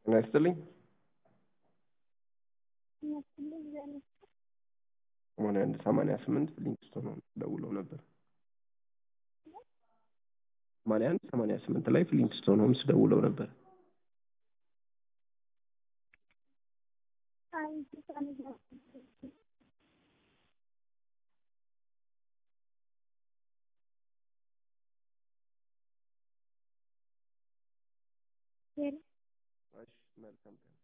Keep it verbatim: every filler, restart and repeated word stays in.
ጤና ይስጥልኝ። ሰማንያ አንድ ሰማንያ ስምንት ሊንክስቶን ነው ደውለው ነበር። ሰማንያ አንድ ሰማንያ ስምንት ላይ ፍሊንትስቶን ሆምስ ደውለው ነበር። እሺ መልካም ቀን።